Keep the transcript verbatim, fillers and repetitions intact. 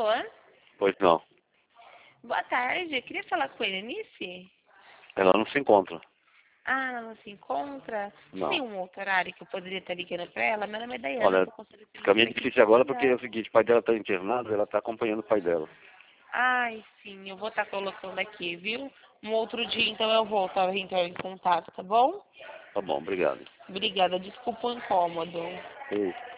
Alô? Pois não. Boa tarde, eu queria falar com a Elenice. Ela não se encontra. Ah, ela não se encontra? Não. Tem um outro horário que eu poderia estar ligando pra ela? Meu nome é Daiane, Olha, eu sou conselheira fica meio aqui de difícil agora porque é Portugal. o seguinte, o pai dela está internado e ela está acompanhando o pai dela. Ai, sim, eu vou estar colocando aqui, viu? Um outro dia, então, eu volto a entrar em contato, tá bom? Tá bom, obrigado. Obrigada, desculpa o incômodo. Ei.